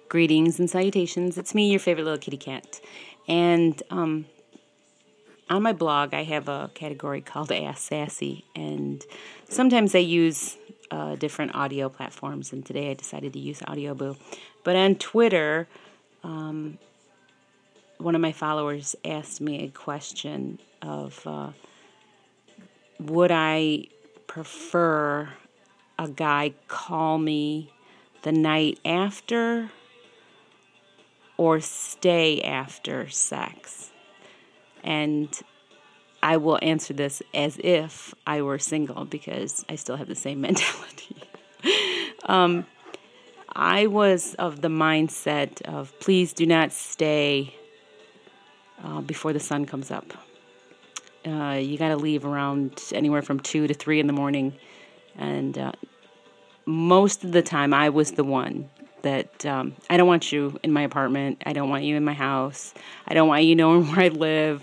Greetings and salutations. It's me, your favorite little kitty cat. And on my blog, I have a category called Ask Sassy. And sometimes I use different audio platforms. And today I decided to use Audioboo. But on Twitter, one of my followers asked me a question of would I prefer a guy call me the night after or stay after sex? And I will answer this as if I were single because I still have the same mentality. I was of the mindset of please do not stay before the sun comes up. You got to leave around anywhere from 2 to 3 in the morning. And most of the time I was the one that I don't want you in my apartment. I don't want you in my house. I don't want you knowing where I live.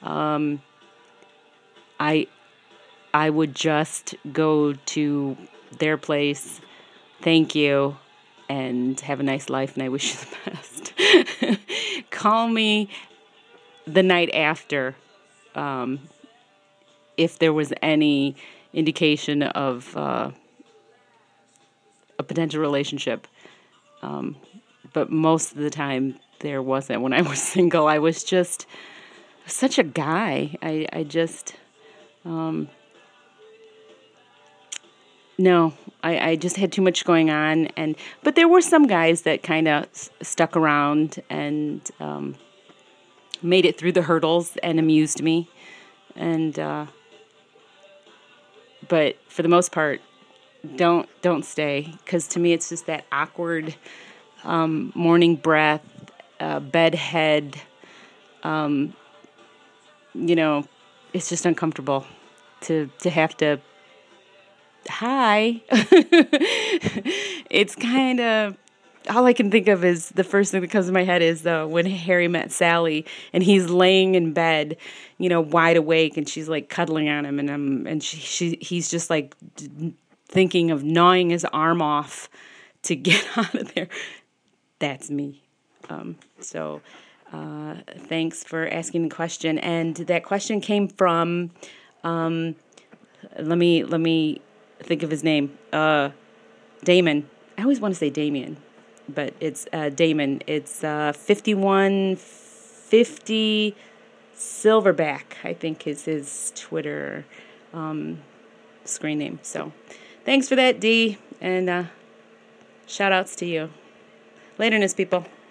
I would just go to their place, thank you, and have a nice life, and I wish you the best. Call me the night after if there was any indication of a potential relationship. But most of the time there wasn't. When I was single, I was just such a guy. I just, no, I just had too much going on. But there were some guys that kind of stuck around and made it through the hurdles and amused me. But for the most part, don't stay, because to me it's just that awkward morning breath, bed head. It's just uncomfortable to have to. Hi. It's kind of all I can think of is the first thing that comes to my head is when Harry met Sally and he's laying in bed, wide awake, and she's like cuddling on him, and he's just like thinking of gnawing his arm off to get out of there. That's me. Thanks for asking the question. And that question came from, let me think of his name. Damon. I always want to say Damien, but it's Damon. It's 5150 Silverback, I think is his Twitter screen name. So thanks for that, D, and shout outs to you. Laterness, people.